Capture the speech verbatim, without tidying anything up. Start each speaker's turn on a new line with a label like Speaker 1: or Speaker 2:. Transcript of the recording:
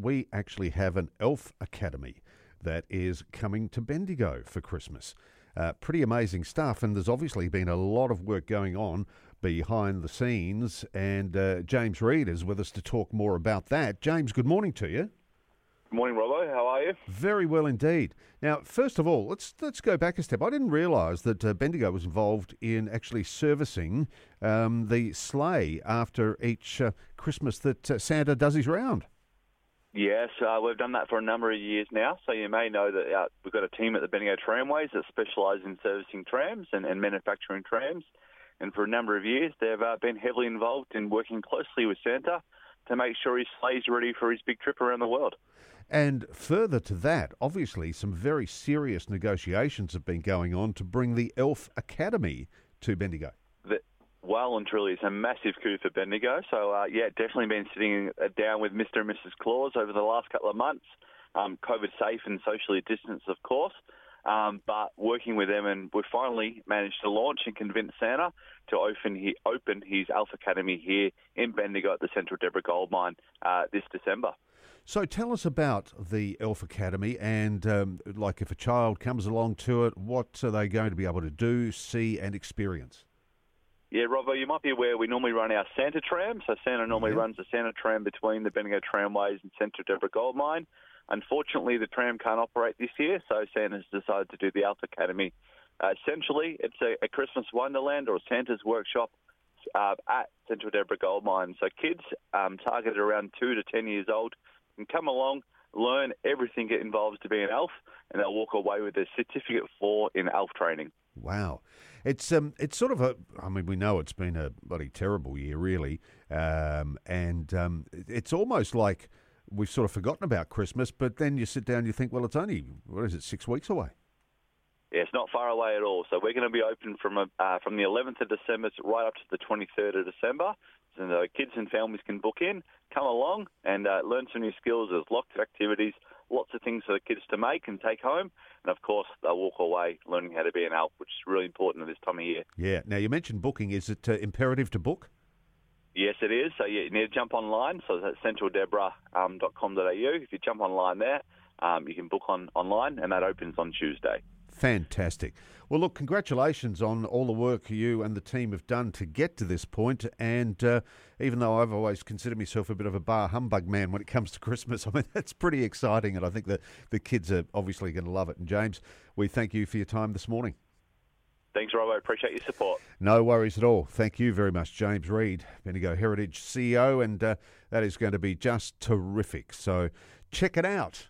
Speaker 1: we actually have an Elf Academy that is coming to Bendigo for Christmas. Uh, pretty amazing stuff, and there's obviously been a lot of work going on behind the scenes, and uh, James Reid is with us to talk more about that. James, good morning to you.
Speaker 2: Good morning, Robbo. How are you?
Speaker 1: Very well indeed. Now, first of all, let's let's go back a step. I didn't realise that uh, Bendigo was involved in actually servicing um, the sleigh after each uh, Christmas that uh, Santa does his round.
Speaker 2: Yes, uh, we've done that for a number of years now. So you may know that uh, we've got a team at the Bendigo Tramways that specialise in servicing trams and, and manufacturing trams. And for a number of years, they've uh, been heavily involved in working closely with Santa to make sure his sleigh's ready for his big trip around the world.
Speaker 1: And further to that, obviously, some very serious negotiations have been going on to bring the Elf Academy to Bendigo.
Speaker 2: The, well and truly, it's a massive coup for Bendigo. So, uh, yeah, definitely been sitting uh, down with Mister and Missus Claus over the last couple of months. Um, COVID safe and socially distanced, of course. Um, but working with them, and we've finally managed to launch and convince Santa to open, he, open his Elf Academy here in Bendigo at the Central Deborah Gold Mine uh, this December.
Speaker 1: So tell us about the Elf Academy and, um, like, if a child comes along to it, what are they going to be able to do, see and experience?
Speaker 2: Yeah, Robbo, you might be aware we normally run our Santa tram. So Santa normally
Speaker 1: Yeah.
Speaker 2: runs the Santa tram between the Bendigo Tramways and Central Deborah Gold Mine. Unfortunately, the tram can't operate this year, so Santa's decided to do the Elf Academy. Uh, essentially, it's a, a Christmas wonderland or Santa's workshop uh, at Central Deborah Gold Mine. So kids um, targeted around two to ten years old can come along, learn everything it involves to be an elf, and they'll walk away with a certificate for in elf training.
Speaker 1: Wow. It's um, it's sort of a, I mean, we know it's been a bloody terrible year, really, um, and um, it's almost like we've sort of forgotten about Christmas, but then you sit down and you think, well, it's only, what is it, six weeks away?
Speaker 2: Yeah, it's not far away at all. So we're going to be open from uh, from the eleventh of December right up to the twenty-third of December. So the kids and families can book in, come along and uh, learn some new skills. There's lots of activities, lots of things for the kids to make and take home. And, of course, they'll walk away learning how to be an elf, which is really important at this time of year.
Speaker 1: Yeah. Now, you mentioned booking. Is it uh, imperative to book?
Speaker 2: Yes, it is. So yeah, you need to jump online. So that's central deborah dot com dot a u. If you jump online there, um, you can book on online, and that opens on Tuesday.
Speaker 1: Fantastic. Well, look, congratulations on all the work you and the team have done to get to this point. And uh, even though I've always considered myself a bit of a bar humbug man when it comes to Christmas, I mean, that's pretty exciting. And I think that the kids are obviously going to love it. And James, we thank you for your time this morning.
Speaker 2: Thanks, Rob. I appreciate your support.
Speaker 1: No worries at all. Thank you very much, James Reid, Bendigo Heritage C E O. And uh, that is going to be just terrific. So check it out.